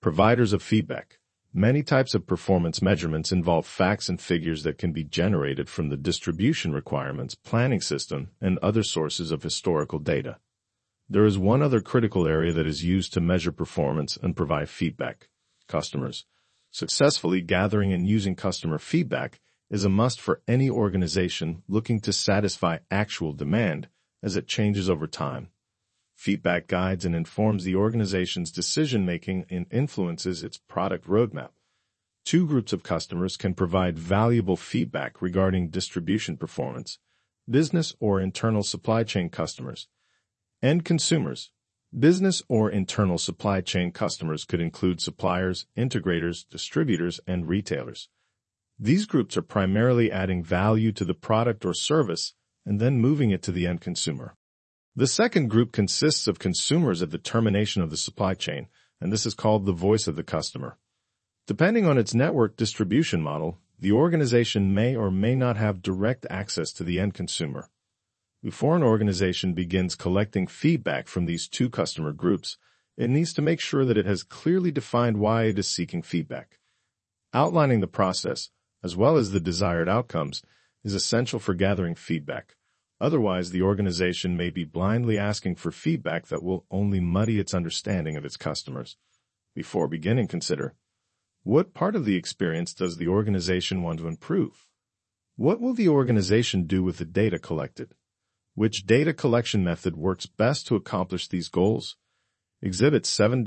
Providers of feedback. Many types of performance measurements involve facts and figures that can be generated from the distribution requirements, planning system, and other sources of historical data. There is one other critical area that is used to measure performance and provide feedback: customers. Successfully gathering and using customer feedback is a must for any organization looking to satisfy actual demand as it changes over time. Feedback guides and informs the organization's decision-making and influences its product roadmap. Two groups of customers can provide valuable feedback regarding distribution performance: business or internal supply chain customers. End consumers. Business or internal supply chain customers could include suppliers, integrators, distributors, and retailers. These groups are primarily adding value to the product or service and then moving it to the end consumer. The second group consists of consumers at the termination of the supply chain, and this is called the voice of the customer. Depending on its network distribution model, the organization may or may not have direct access to the end consumer. Before an organization begins collecting feedback from these two customer groups, it needs to make sure that it has clearly defined why it is seeking feedback. Outlining the process, as well as the desired outcomes, is essential for gathering feedback. Otherwise, the organization may be blindly asking for feedback that will only muddy its understanding of its customers. Before beginning, consider: what part of the experience does the organization want to improve? What will the organization do with the data collected? Which data collection method works best to accomplish these goals? Exhibit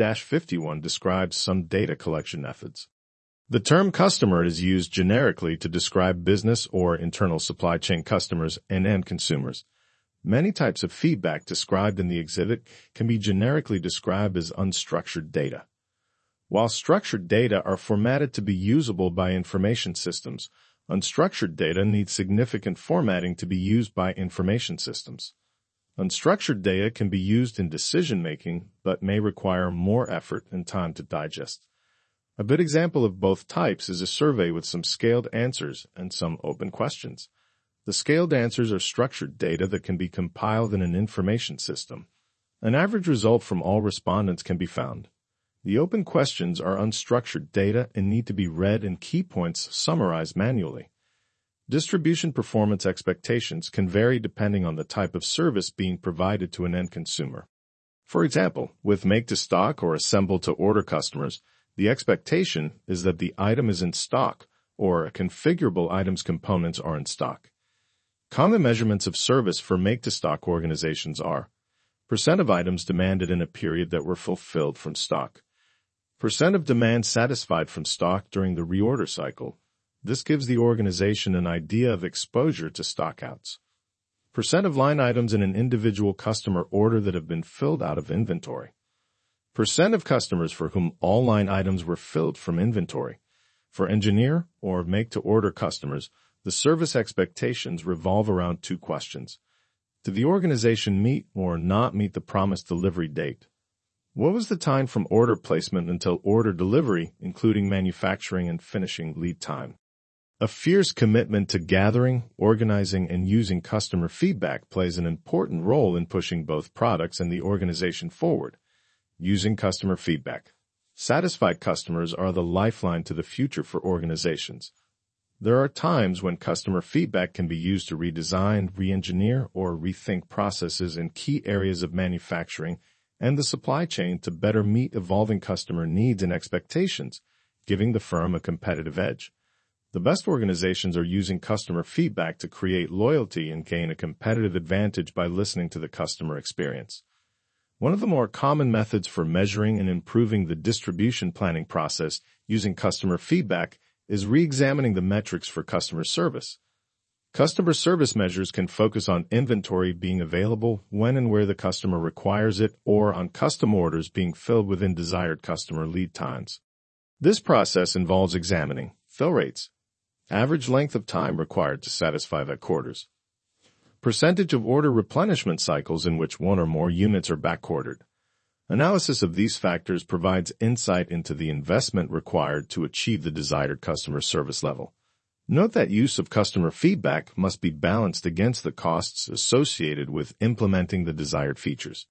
7-51 describes some data collection methods. The term customer is used generically to describe business or internal supply chain customers and end consumers. Many types of feedback described in the exhibit can be generically described as unstructured data. While structured data are formatted to be usable by information systems, unstructured data needs significant formatting to be used by information systems. Unstructured data can be used in decision-making, but may require more effort and time to digest. A good example of both types is a survey with some scaled answers and some open questions. The scaled answers are structured data that can be compiled in an information system. An average result from all respondents can be found. The open questions are unstructured data and need to be read and key points summarized manually. Distribution performance expectations can vary depending on the type of service being provided to an end consumer. For example, with make-to-stock or assemble-to-order customers, the expectation is that the item is in stock or a configurable item's components are in stock. Common measurements of service for make-to-stock organizations are: percent of items demanded in a period that were fulfilled from stock, percent of demand satisfied from stock during the reorder cycle. This gives the organization an idea of exposure to stockouts. Percent of line items in an individual customer order that have been filled out of inventory. Percent of customers for whom all line items were filled from inventory. For engineer or make-to-order customers, the service expectations revolve around two questions: did the organization meet or not meet the promised delivery date? What was the time from order placement until order delivery, including manufacturing and finishing lead time? A fierce commitment to gathering, organizing, and using customer feedback plays an important role in pushing both products and the organization forward. Using customer feedback. Satisfied customers are the lifeline to the future for organizations. There are times when customer feedback can be used to redesign, re-engineer, or rethink processes in key areas of manufacturing and the supply chain to better meet evolving customer needs and expectations, giving the firm a competitive edge. The best organizations are using customer feedback to create loyalty and gain a competitive advantage by listening to the customer experience. One of the more common methods for measuring and improving the distribution planning process using customer feedback is re-examining the metrics for customer service. Customer service measures can focus on inventory being available when and where the customer requires it, or on custom orders being filled within desired customer lead times. This process involves examining fill rates, average length of time required to satisfy back orders, percentage of order replenishment cycles in which one or more units are backordered. Analysis of these factors provides insight into the investment required to achieve the desired customer service level. Note that use of customer feedback must be balanced against the costs associated with implementing the desired features.